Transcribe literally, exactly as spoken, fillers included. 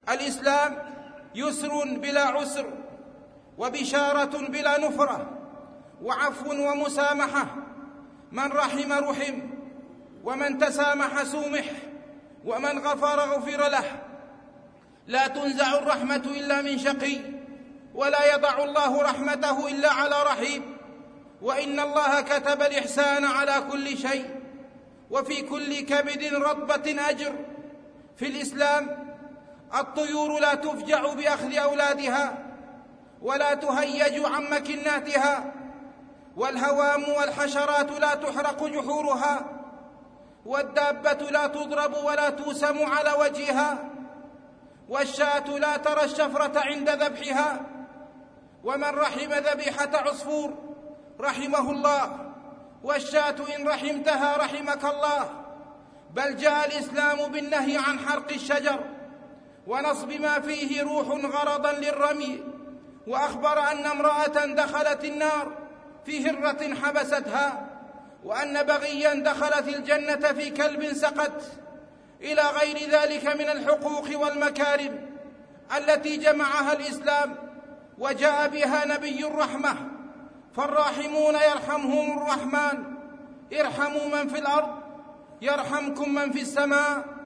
الإسلام يسر بلا عسر، وبشارة بلا نفرة، وعفو ومسامحة، من رحم رحم، ومن تسامح سومح، ومن غفر غفر له. لا تنزع الرحمة إلا من شقي، ولا يضع الله رحمته إلا على رحيم، وإن الله كتب الإحسان على كل شيء، وفي كل كبد رطبة أجر. في الإسلام الطيور لا تفجع بأخذ أولادها، ولا تهيج عن مكناتها، والهوام والحشرات لا تحرق جحورها، والدابة لا تضرب ولا توسم على وجهها، والشاة لا ترى الشفرة عند ذبحها. ومن رحم ذبيحة عصفور رحمه الله، والشاة إن رحمتها رحمك الله. بل جاء الإسلام بالنهي عن حرق الشجر ونصب ما فيه روح غرضا للرمي، وأخبر أن امرأة دخلت النار في هرة حبستها، وأن بغيا دخلت الجنة في كلب سقت، إلى غير ذلك من الحقوق والمكارم التي جمعها الإسلام وجاء بها نبي الرحمة. فالراحمون يرحمهم الرحمن، ارحموا من في الأرض يرحمكم من في السماء.